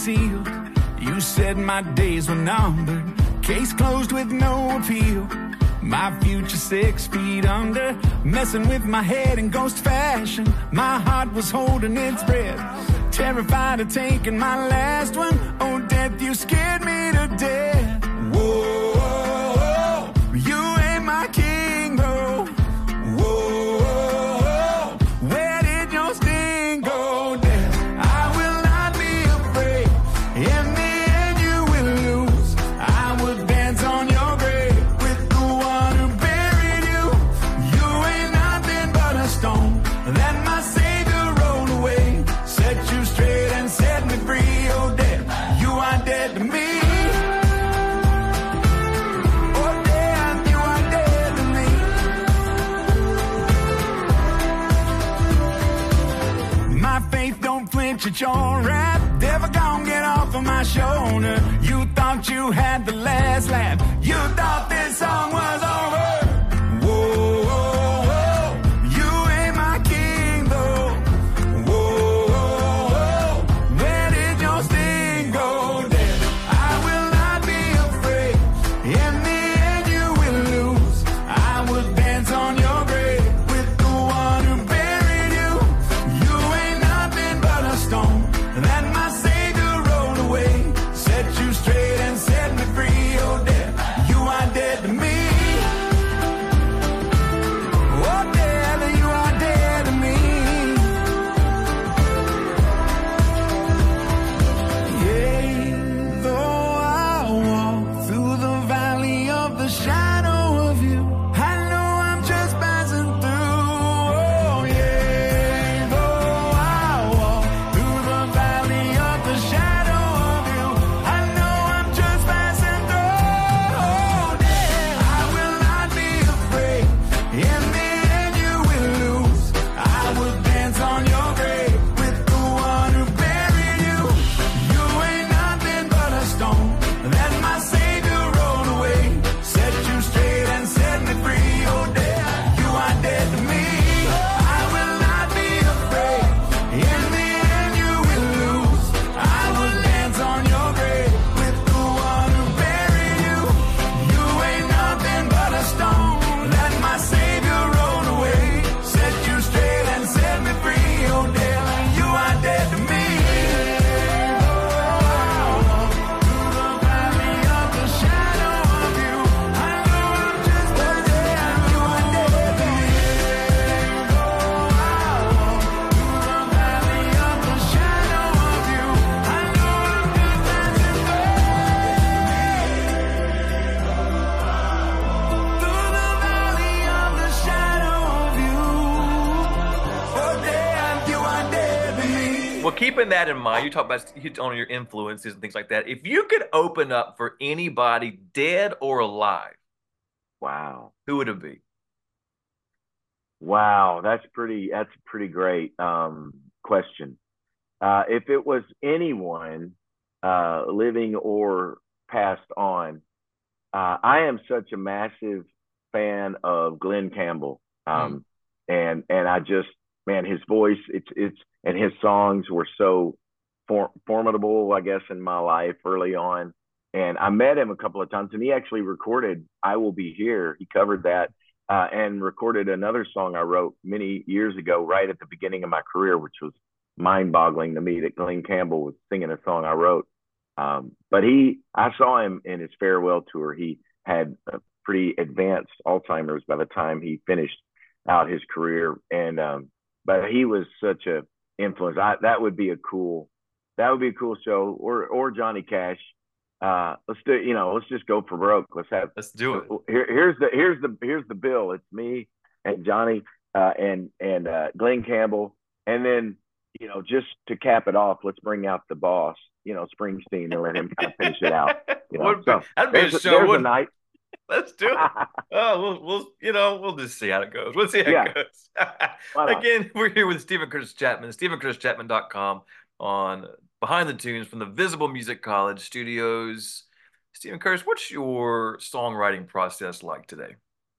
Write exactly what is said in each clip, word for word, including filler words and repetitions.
sealed. You said my days were numbered, case closed with no appeal. My future six feet under, messing with my head in ghost fashion. My heart was holding its breath, terrified of taking my last one. Oh, death, you scared me to death. Whoa, you ain't my king, bro. Whoa, where did your sting go, death? I will not be afraid. In the end, you will lose. I will dance on your grave with the one who buried you. You ain't nothing but a stone that my Savior rolled away. Set you straight and set me free. Oh, death, you are dead to me. Oh, death, you are dead to me. My faith don't flinch at your rap. Never gonna get off of my shoulder. You thought you had the last laugh. You thought this song was over. Whoa, whoa, whoa. You ain't my king, though. Whoa, whoa, whoa. Where did your sting go, death? I will not be afraid. In the end, you will lose. I will dance on your grave with the one who buried you. You ain't nothing but a stone that my Savior rolled away. Set you straight and set me free. Oh, death, you are dead to me. Oh, death, you are dead to me. Yea, though I walk through the valley of the shadow of you, I know I'm just passing through. Oh, yea, though I walk through the valley of the shadow of you, I know I'm just passing through. Oh, death, I will not be afraid. In the end, you will lose. I will dance on your grave with the one who buried you. You ain't nothing but a stone that my Savior rolled away. Set you straight and set me free. Oh, death, you are dead to me. I will not be afraid. In the end, you will lose. I will dance on your grave with the one who buried you. You ain't nothing but a stone that my Savior rolled away. Set you straight and set me free. Oh, death, you are dead to me. Through the valley of the shadow of you, I know I'm just passing through. You are dead to me. Through the valley of the shadow of you, I know I'm just passing through. Through the valley of the shadow of you, oh, death, you are dead to me. Well, keeping that in mind, you talk about you on your influences and things like that. If you could open up for anybody, dead or alive, Wow. who would it be? Wow, that's pretty. That's a pretty great um, question. Uh, if it was anyone, uh, living or passed on, uh, I am such a massive fan of Glenn Campbell, um, and and I just, man, his voice, it's it's and his songs were so for, formidable, I guess, in my life early on. And I met him a couple of times, and he actually recorded "I Will Be Here." He covered that, uh, and recorded another song I wrote many years ago, right at the beginning of my career, which was mind-boggling to me that Glenn Campbell was singing a song I wrote. Um, but he, I saw him in his farewell tour. He had a pretty advanced Alzheimer's by the time he finished out his career, and um, but he was such a influence. I, that would be a cool, that would be a cool show. Or or Johnny Cash. Uh, let's do, you know, let's just go for broke. Let's have, Let's do it. here, here's the, here's the, here's the bill. It's me and Johnny, uh, and, and, uh, Glenn Campbell. And then, you know, just to cap it off, let's bring out the boss, you know, Springsteen, and let him kind of finish it out. You know, Would be- so that'd be a there's, show, there's a wouldn't it? night. Let's do it. Oh, we'll, we'll, you know, we'll just see how it goes. We'll see how Yeah. it goes. Why not? Again, we're here with Stephen Chris Chapman, stephen chris chapman dot com on Behind the Tunes from the Visible Music College studios. Stephen Curtis, what's your songwriting process like today?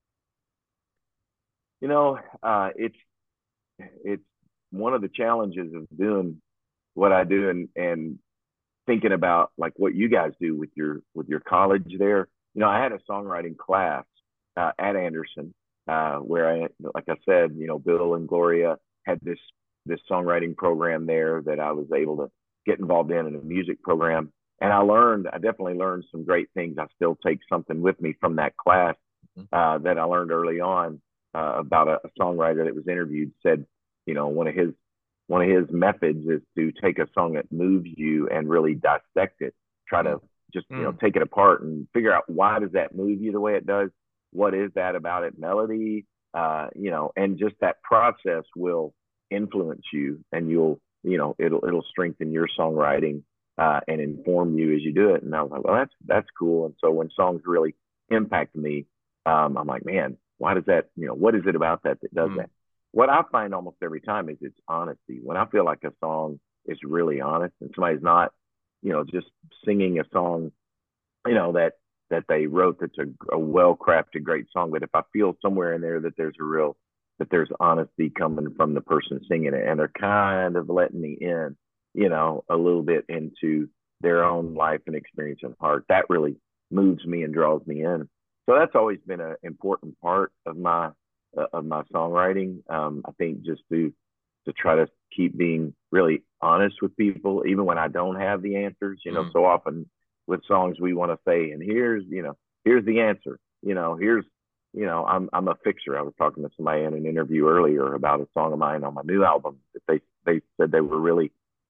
You know, uh, it's, it's one of the challenges of doing what I do, and, and thinking about like what you guys do with your with your college there. You know, I had a songwriting class uh, at Anderson uh, where I, like I said, you know, Bill and Gloria had this this songwriting program there that I was able to get involved in in a music program. And I learned, I definitely learned some great things. I still take something with me from that class uh, that I learned early on uh, about a, a songwriter that was interviewed said, you know, one of his one of his methods is to take a song that moves you and really dissect it. Try to just, you know, take it apart and figure out why does that move you the way it does? What is that about it? Melody, uh, you know, and just that process will influence you, and you'll, you know, it'll it'll strengthen your songwriting uh, and inform you as you do it. And I was like, well, that's that's cool. And so when songs really impact me, um, I'm like, man, why does that, you know, what is it about that that does mm. that? What I find almost every time is it's honesty. When I feel like a song is really honest and somebody's not, you know, just singing a song, you know, that that they wrote that's a, a well-crafted, great song. But if I feel somewhere in there that there's a real, that there's honesty coming from the person singing it, and they're kind of letting me in, you know, a little bit into their own life and experience and heart, that really moves me and draws me in. So that's always been an important part of my uh, of my songwriting. Um, I think just to to try to keep being really honest with people, even when I don't have the answers. You know, mm. so often with songs we want to say, and here's, you know, here's the answer. You know, here's, you know, I'm I'm a fixer. I was talking to somebody in an interview earlier about a song of mine on my new album that they they said they were really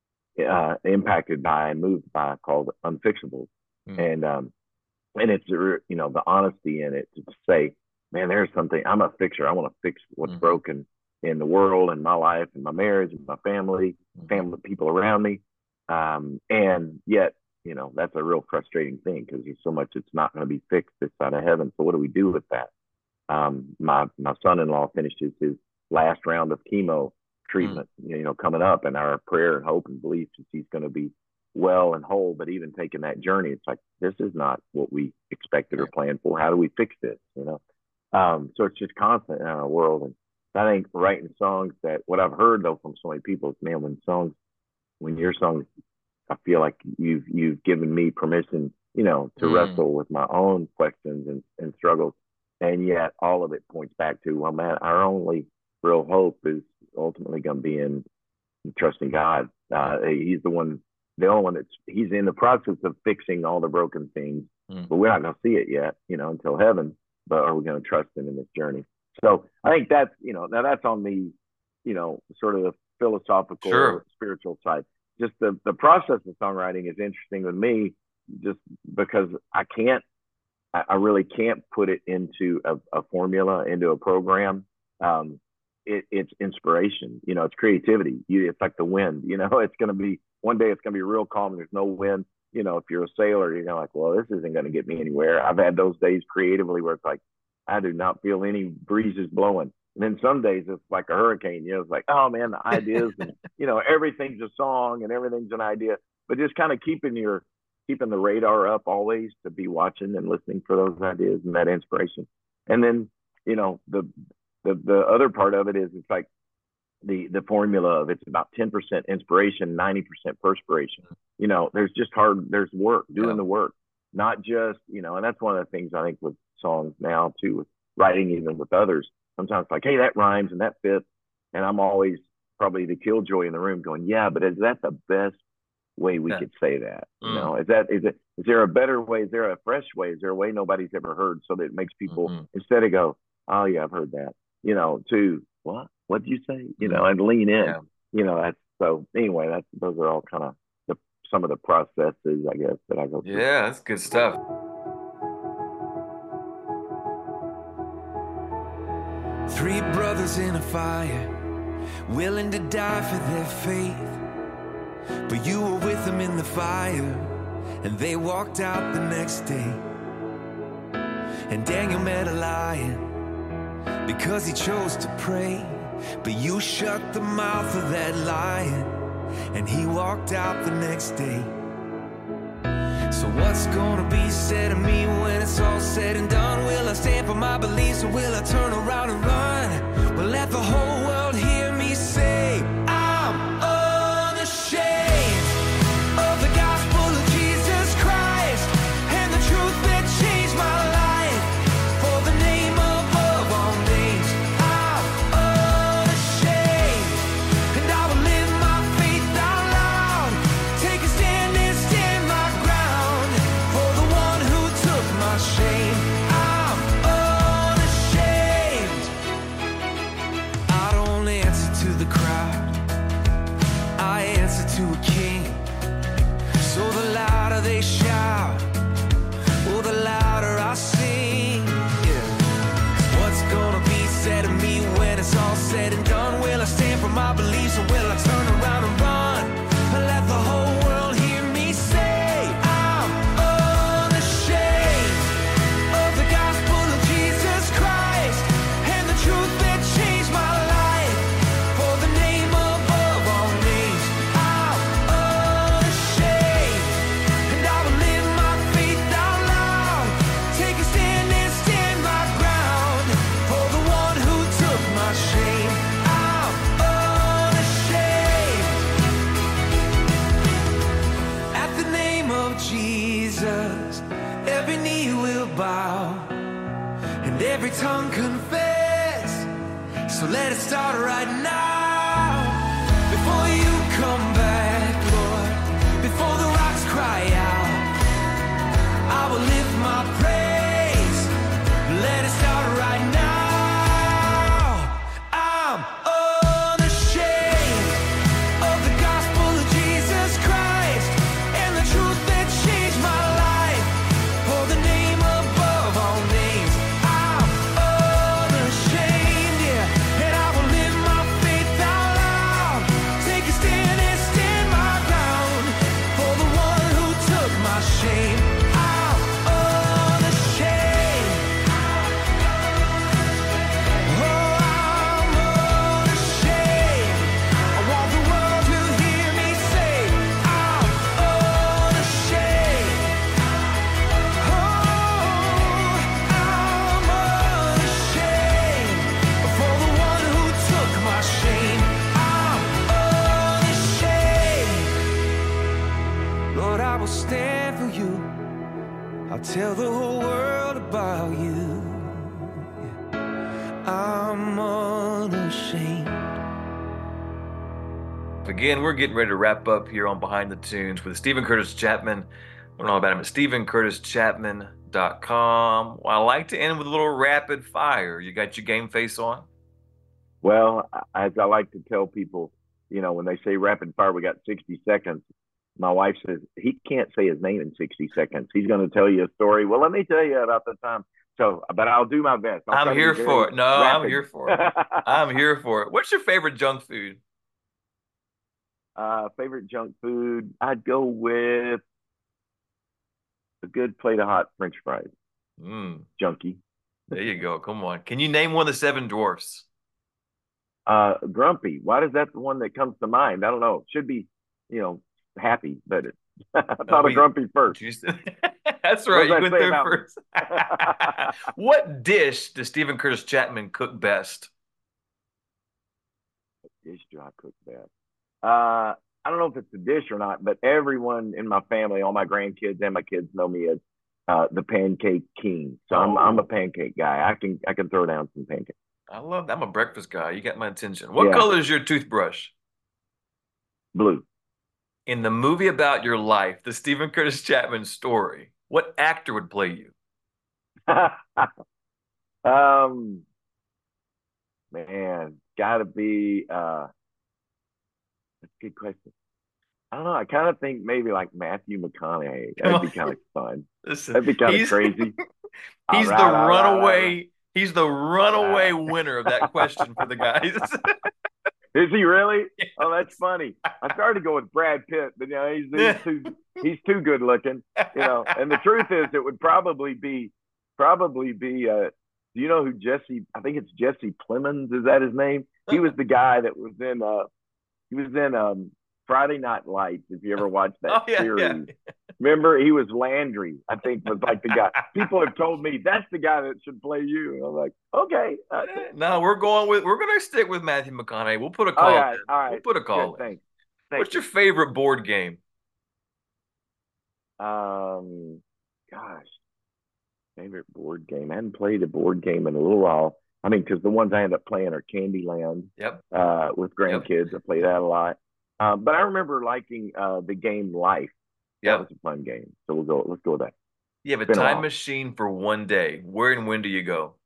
uh, impacted by and moved by, called Unfixables. Mm. And um, and it's, you know, the honesty in it to say, man, there's something, I'm a fixer. I want to fix what's mm-hmm. broken in the world and my life and my marriage and my family, mm-hmm. family, people around me. Um, and yet, you know, that's a real frustrating thing because there's so much that's not going to be fixed this side of heaven. So what do we do with that? Um, my, my son-in-law finishes his last round of chemo treatment, mm-hmm. you know, coming up, and our prayer and hope and belief is he's going to be well and whole. But even taking that journey, it's like, this is not what we expected or planned for. How do we fix this? You know? Um, so it's just constant in our world. And I think writing songs that, what I've heard though from so many people is, man, when songs, when your songs, I feel like you've, you've given me permission, you know, to mm. wrestle with my own questions and, and struggles. And yet all of it points back to, well, man, our only real hope is ultimately going to be in trusting God. Uh, he's the one, the only one that's, he's in the process of fixing all the broken things, mm. but we're not going to see it yet, you know, until heaven. But are we going to trust him in this journey? So I think that's, you know, now that's on the, you know, sort of the philosophical, sure. spiritual side. Just the, the process of songwriting is interesting with me, just because I can't, I really can't put it into a, a formula, into a program. Um, it, it's inspiration, you know, it's creativity. You, it's like the wind, you know, it's going to be, one day it's going to be real calm and there's no wind. You know, if you're a sailor, you're kind of like, well, this isn't going to get me anywhere. I've had those days creatively where it's like, I do not feel any breezes blowing. And then some days it's like a hurricane, you know, it's like, oh man, the ideas and, you know, everything's a song and everything's an idea, but just kind of keeping your, keeping the radar up always to be watching and listening for those ideas and that inspiration. And then, you know, the, the, the other part of it is it's like the, the formula of it's about ten percent inspiration, ninety percent perspiration. You know, there's just hard, there's work, doing yeah. the work, not just, you know, and that's one of the things I think with songs now too, with writing, even with others, sometimes it's like, hey, that rhymes and that fits. And I'm always probably the killjoy in the room going, yeah, but is that the best way we yeah. could say that? Mm. You know, is that, is it, is there a better way? Is there a fresh way? Is there a way nobody's ever heard so that it makes people, mm-hmm. instead of go, oh yeah, I've heard that, you know, to what, what did you say? You know, and lean in, yeah. you know, that's, so anyway, that's, those are all kind of the, some of the processes, I guess, that I go through. Yeah, that's good stuff. Three brothers in a fire, willing to die for their faith. But you were with them in the fire, and they walked out the next day. And Daniel met a lion, because he chose to pray. But you shut the mouth of that lion, and he walked out the next day. So what's gonna be said of me when it's all said and done? Will I stand for my beliefs, or will I turn around and run? Will let the whole world hear me say, I'm unashamed of the gospel Jesus, every knee will bow and every tongue confess. So let it start right now. Before you come back, Lord, before the rocks cry out, I will lift my praise. Let it start right now. I'm unashamed of the gospel of Jesus Christ and the truth that changed my life. For the name above all names, I'm unashamed, yeah. And I will live my faith out loud. Take a stand and stand my ground. For the one who took my shame, I'm unashamed. Oh, I'm unashamed. I want the world to hear me say, I'm unashamed. Oh, I'm unashamed. For the one who took my shame, I'm unashamed. Lord, I will stand for you. I'll tell the whole world about you. I'm unashamed. Again, we're getting ready to wrap up here on Behind the Tunes with Steven Curtis Chapman. Learn all about him at Steven Curtis Chapman dot com. Well, I like to end with a little rapid fire. You got your game face on? Well, as I like to tell people, you know, when they say rapid fire, we got sixty seconds. My wife says he can't say his name in sixty seconds. He's going to tell you a story. Well, let me tell you about the time. So, but I'll do my best. I'll try I'm to be here very for it. No, I'm rapid. here for it. I'm here for it. What's your favorite junk food? uh, favorite junk food? I'd go with a good plate of hot French fries. Mm, Junkie. there you go. Come on. Can you name one of the seven dwarfs? Uh, grumpy. Why does that the one that comes to mind? I don't know. It should be, you know, happy, but it, I thought we- of grumpy first. Jeez. That's right. What You does went that say there about first. What dish does Steven Curtis Chapman cook best? Dish do I cook best? Uh, I don't know if it's a dish or not, but everyone in my family, all my grandkids and my kids know me as uh, the pancake king. So I'm I'm a Oh. pancake guy. I can I can throw down some pancakes. I love that. I'm a breakfast guy. You got my attention. What Yeah. color is your toothbrush? Blue. In the movie about your life, the Steven Curtis Chapman story, what actor would play you? um, man, gotta be. Uh, that's a good question. I don't know. I kind of think maybe like Matthew McConaughey. Come That'd be on. kind of fun. Listen, That'd be kind of he's crazy. he's All the right, all right, all right. runaway. He's the runaway winner of that question for the guys. Is he really? Yes. Oh, that's funny. I started to go with Brad Pitt, but you know, he's, he's too he's too good looking. You know, and the truth is, it would probably be probably be. Uh, do you know who Jesse? I think it's Jesse Plemons. Is that his name? He was the guy that was in. Uh, he was in um, Friday Night Lights. If you ever watched that Oh, yeah, series, yeah. remember he was Landry. I think was like the guy. People have told me that's the guy that should play you. And I'm like, okay. Uh, No, we're going with we're gonna stick with Matthew McConaughey. We'll put a all call right, in. all right. We'll put a call Good, in. thanks. Thank What's you. your favorite board game? Um, gosh, favorite board game. I hadn't played a board game in a little while. I mean, because the ones I end up playing are Candyland Yep. uh, with grandkids. I play that a lot. Um, but I remember liking uh, the game Life. That Yep. was a fun game. So we'll go. Let's go with that. You have a Been a time while. machine for one day. Where and when do you go?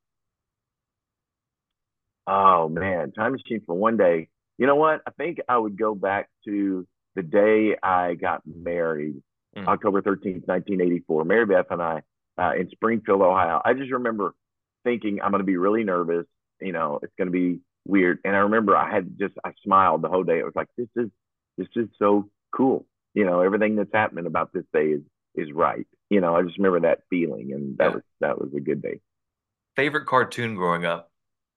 Oh man, time machine for one day. You know what? I think I would go back to the day I got married, Mm. October thirteenth, nineteen eighty-four. Mary Beth and I uh, in Springfield, Ohio. I just remember thinking I'm going to be really nervous. You know, it's going to be weird. And I remember I had just I smiled the whole day. It was like this is this is so cool. You know, everything that's happening about this day is is right. You know, I just remember that feeling, and that Yeah. was that was a good day. Favorite cartoon growing up?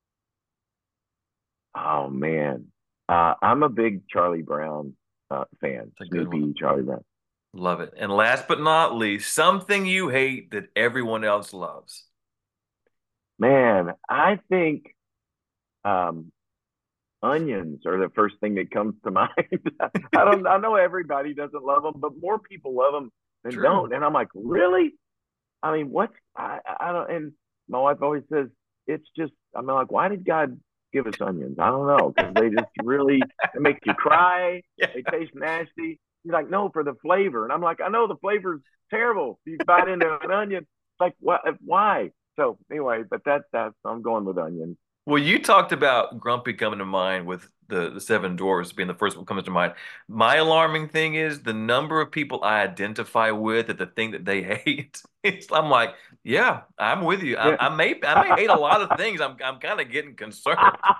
Oh man, uh, I'm a big Charlie Brown uh, fan. That's a good Snoopy, one. Charlie Brown. Love it. And last but not least, something you hate that everyone else loves. Man, I think um, onions are the first thing that comes to mind. I don't. I know everybody doesn't love them, but more people love them then True. don't. And I'm like, really? I mean, what's I I don't. And my wife always says it's just. I mean, like, why did God give us onions? I don't know, because they just really they make you cry. Yeah. They taste nasty. He's like, no, for the flavor. And I'm like, I know the flavor's terrible. You bite into an onion, it's like, what? Why? So anyway, but that that's I'm going with onions. Well, you talked about Grumpy coming to mind with the, the Seven Dwarfs being the first one comes to mind. My alarming thing is the number of people I identify with at the thing that they hate. It's, I'm like, yeah, I'm with you. I, Yeah. I may I may hate a lot of things. I'm I'm kind of getting concerned.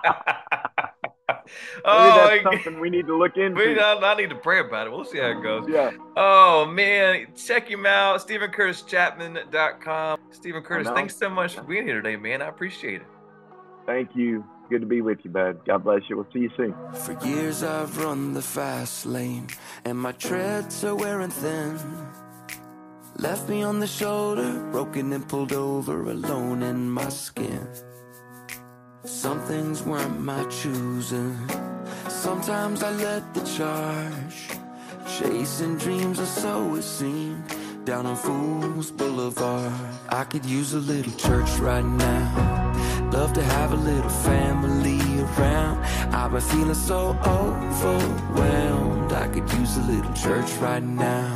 Maybe Oh, that's I- something we need to look we, into. I, I need to pray about it. We'll see how it goes. Yeah. Oh man, check him out, Steven Curtis Chapman dot com. Steven Curtis, know. thanks so much for being here today, man. I appreciate it. Thank you. Good to be with you, bud. God bless you. We'll see you soon. For years I've run the fast lane, and my treads are wearing thin. Left me on the shoulder, broken and pulled over, alone in my skin. Some things weren't my choosing. Sometimes I led the charge, chasing dreams, or so it seemed, down on Fools Boulevard. I could use a little church right now. Love to have a little family around. I've been feeling so overwhelmed. I could use a little church right now.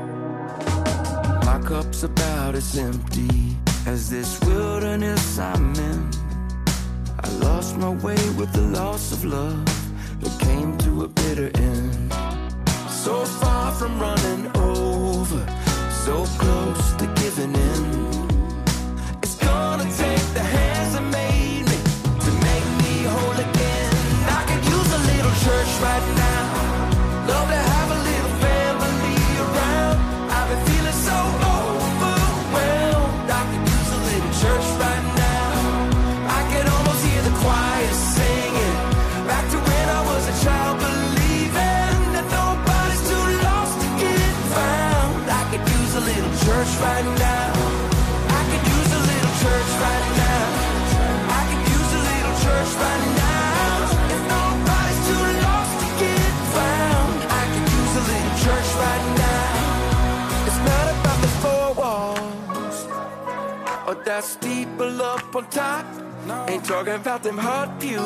My cup's about as empty as this wilderness I'm in. I lost my way with the loss of love that came to a bitter end. So far from running over, so close to giving in. It's gonna take the hands that made me to make me whole again. I could use a little church right now. Love to have a little family around. I've been feeling so overwhelmed. I could use a little church right now. I can almost hear the choir singing back to when I was a child, believing that nobody's too lost to get found. I could use a little church right now. I could use a little church right now. I could use a little church right now. If nobody's too lost to get found, I could use a little church right now. It's not about the four walls or that steeple up on top. Ain't talking about them hot views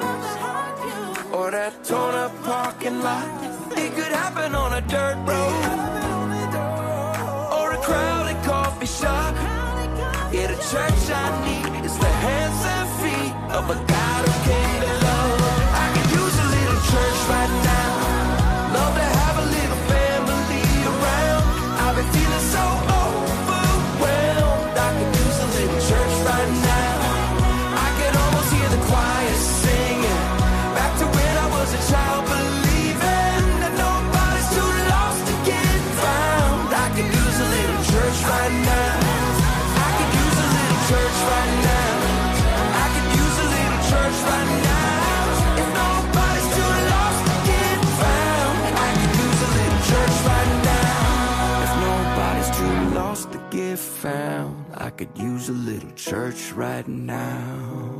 or that torn up parking lot. It could happen on a dirt road or a crowded coffee shop. Yeah, the church I need is the hands and feet of a God who came to love. I could use a little church right now. Love to have a little family around. I've been feeling so overwhelmed. I could use a little church right now. I can almost hear the choir singing back to when I was a child, believing that nobody's too lost to get found. I could use a little church right now. I could use a little church right now. I could use a little church right now. If nobody's too lost to get found, I could use a little church right now. If nobody's too lost to get found, I could use a little church right now.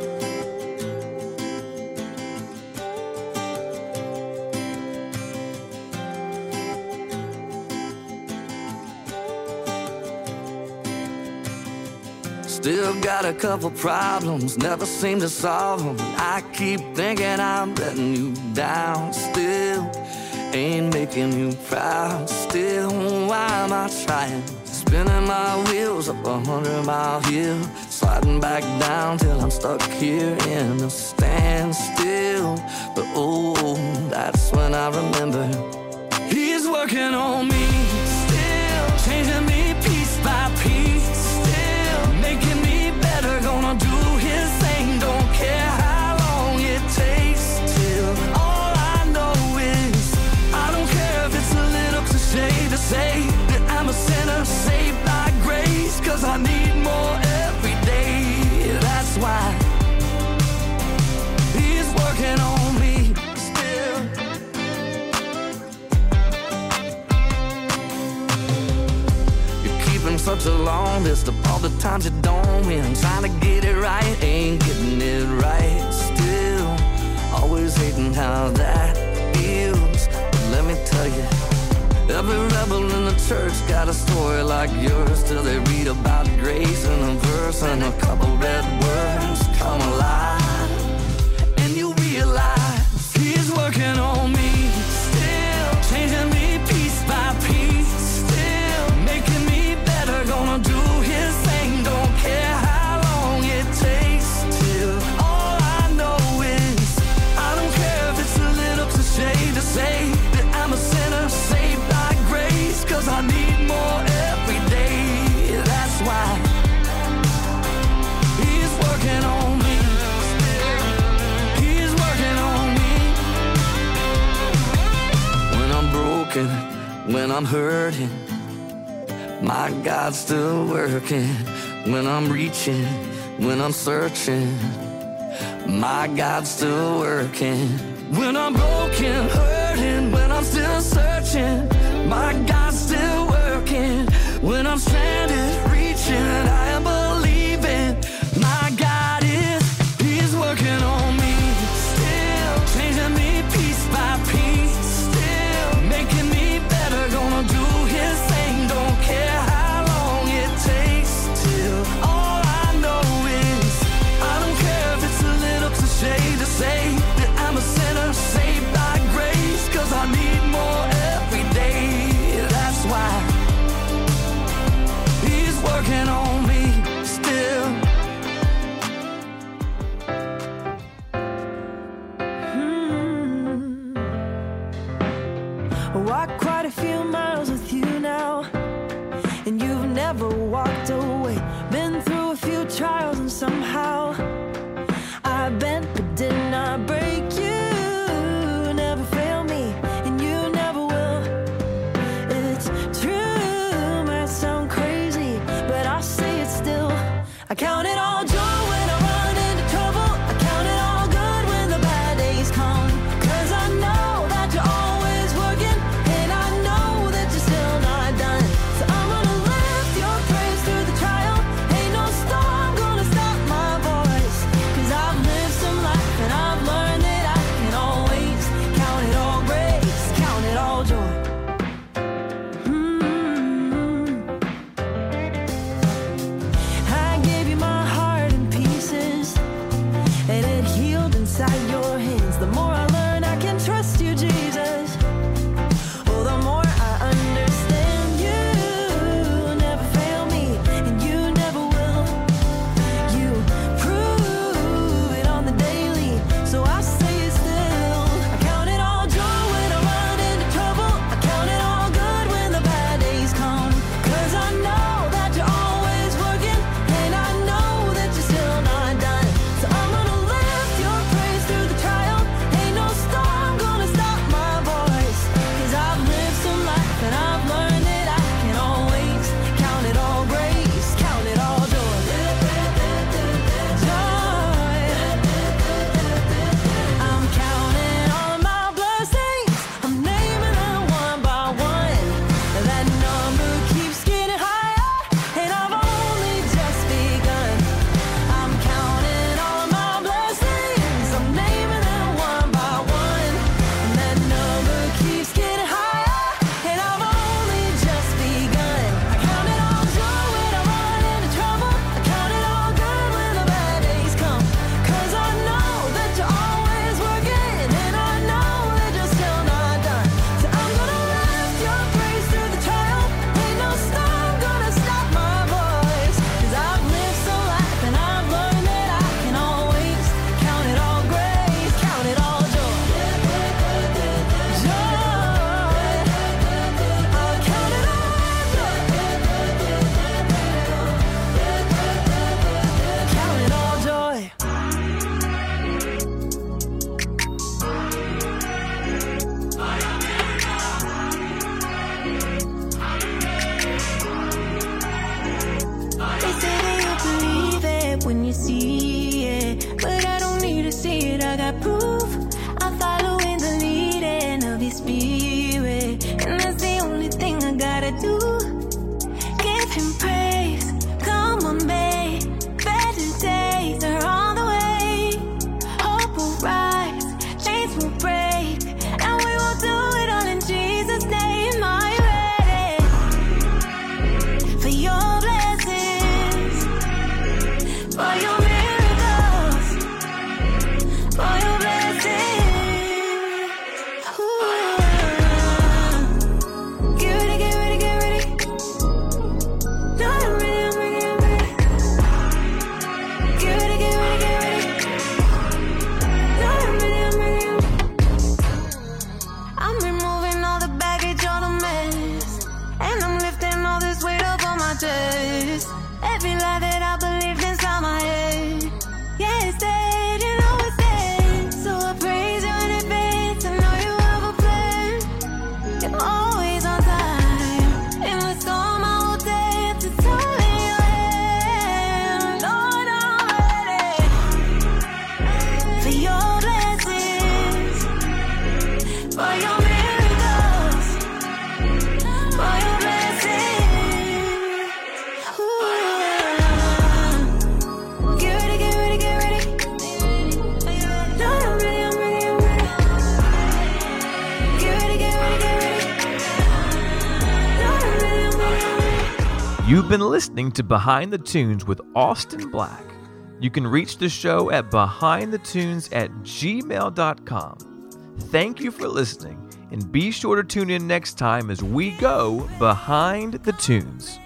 Still got a couple problems, never seem to solve them. I keep thinking I'm letting you down. Still ain't making you proud. Still, why am I trying? Spinning my wheels up a hundred mile hill, sliding back down till I'm stuck here in a standstill. But oh, that's when I remember He's working on me, still changing me piece by piece, still making me better. Gonna do His thing, don't care how long it takes. Till all I know is I don't care if it's a little cliche to say that I'm a sinner saved by grace, 'cause I need more every day. That's why He's working on me still. You're keeping such a long list of all the times you don't win, trying to get it right, ain't getting it right. Still always hating how that feels. But let me tell you, Every rebel in the church got a story like yours, till they read about grace in a verse and a couple red words come alive, and you realize he's working on me, still changing me piece by piece, still making me better, gonna do his thing, don't care how long it takes, till all I know is I don't care if it's a little cliche to say that I'm a sinner saved by grace, cause I need more every day. That's why he's working on me, he's working on me. When I'm broken, when I'm hurting, my God's still working. When I'm reaching, when I'm searching, my God's still working. When I'm broken, hurting, when I'm still searching, my God's still working. When I'm stranded, reaching, I am believing, my God is, he's working on me, still changing me piece by piece, still making me better, gonna do his thing, don't care how long it takes, till all I know is I don't care if it's a little cliche to say that I'm a sinner saved by grace, cause I need more every day. That's why he's working on me still. Hmm. Walked quite a few miles with you now, and you've never walked away. Been through a few trials and somehow I bent but did not break you. Never fail me, and you never will. It's true, might sound crazy, but I say it still. I count it all joy when I run into trouble. I count it all good when the bad days come, cause I know that you're always working, and I know that you're still not done. So I'm gonna lift your praise through the trial. Ain't no storm gonna stop my voice, cause I've lived some life and I've learned that I can always count it all grace, count it all joy. Mm. I gave you my heart in pieces, and it healed inside your hands. The more I learn, I can trust you, Jesus. Oh, the more I understand you never fail me, and you never will. You prove it on the daily, so I say it still. I count it all joy when I run into trouble. I count it all good when the bad days come, cause I know that you're always working, and I know that you're still not done. So I'm gonna lift your praise through the trial. Ain't no storm gonna stop my voice, cause I've lived some life and I've learned that I can always count it all grace, count it all joy. Joy. I'm counting all my blessings, I'm naming them one by one. That number keeps getting higher, and I've only just begun. I'm counting all my blessings, I'm naming them one by one. And that number keeps getting higher, and I've only just begun. I count it all joy when I run into trouble. I count it all good when the bad days come, cause I know that you're always working, and I know that you're still not done. So I'm gonna lift your praise through the trial. Ain't no storm gonna stop my voice, cause I've lived some life and I've learned that I can always count it all grace, count it all joy. Joy. I'll count it all joy. Count it all joy. They say that you'll believe it when you see it, but I don't need to see it, I got proof. I'm following the leading of your spirit, and that's the only thing I gotta do. Give him praise, come on babe, better days are on the way. Hope will rise, chains will break, and we will do it all in Jesus' name. My days. Every lie that I believed inside my head. Yeah, it's dead, you know it's dead. So I praise you in advance. I know you have a plan. You're always on time. In the storm, I will dare to tell in your hand. Lord, I'm ready for your blessings, for your miracles, for your blessings. Ooh. Get ready, get ready, get ready. Lord, I'm ready, I'm ready, I'm ready. Get ready, get ready, get ready. Lord, I'm ready, I'm ready, I'm ready. You've been listening to Behind the Tunes with Austin Black. You can reach the show at behindthetunes at gmail dot com. Thank you for listening, and be sure to tune in next time as we go Behind the Tunes.